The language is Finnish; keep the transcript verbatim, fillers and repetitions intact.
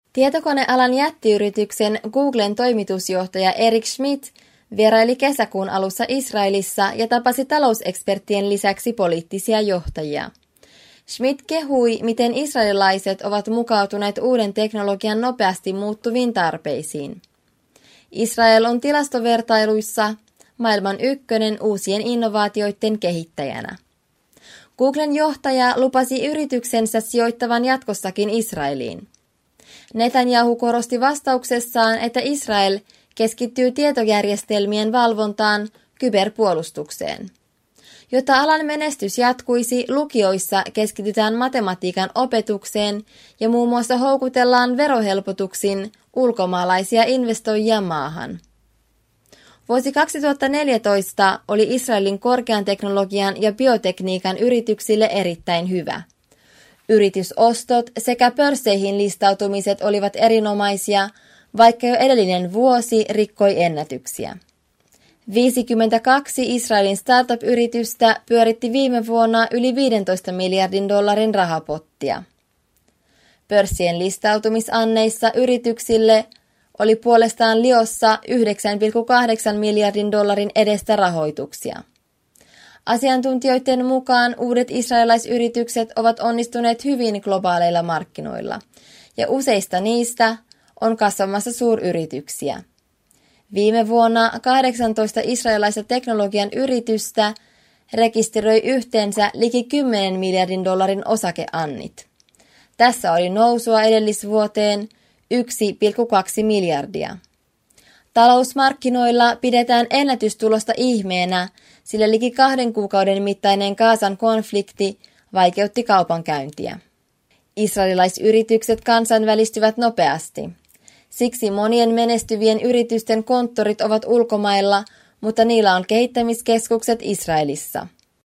Tietokonealan jättiyrityksen Googlen toimitusjohtaja Eric Schmidt vieraili kesäkuun alussa Israelissa ja tapasi talouseksperttien lisäksi poliittisia johtajia. Schmidt kehui, miten israelilaiset ovat mukautuneet uuden teknologian nopeasti muuttuviin tarpeisiin. Israel on tilastovertailuissa maailman ykkönen uusien innovaatioiden kehittäjänä. Googlen johtaja lupasi yrityksensä sijoittavan jatkossakin Israeliin. Netanyahu korosti vastauksessaan, että Israel keskittyy tietojärjestelmien valvontaan kyberpuolustukseen. Jotta alan menestys jatkuisi, lukioissa keskitytään matematiikan opetukseen ja muun muassa houkutellaan verohelpotuksin ulkomaalaisia investoijia maahan. Vuosi kaksituhattaneljätoista oli Israelin korkean teknologian ja biotekniikan yrityksille erittäin hyvä. Yritysostot sekä pörsseihin listautumiset olivat erinomaisia, vaikka jo edellinen vuosi rikkoi ennätyksiä. viisikymmentäkaksi Israelin startup-yritystä pyöritti viime vuonna yli viidentoista miljardin dollarin rahapottia. Pörssien listautumisanneissa yrityksille oli puolestaan liossa yhdeksän pilkku kahdeksan miljardin dollarin edestä rahoituksia. Asiantuntijoiden mukaan uudet israelaisyritykset ovat onnistuneet hyvin globaaleilla markkinoilla, ja useista niistä on kasvamassa suuryrityksiä. Viime vuonna kahdeksantoista israelaista teknologian yritystä rekisteröi yhteensä liki kymmenen miljardin dollarin osakeannit. Tässä oli nousua edellisvuoteen yksi pilkku kaksi miljardia. Talousmarkkinoilla pidetään ennätystulosta ihmeenä, sillä liki kahden kuukauden mittainen Gazan konflikti vaikeutti kaupankäyntiä. Israelilaisyritykset kansainvälistyvät nopeasti. Siksi monien menestyvien yritysten konttorit ovat ulkomailla, mutta niillä on kehittämiskeskukset Israelissa.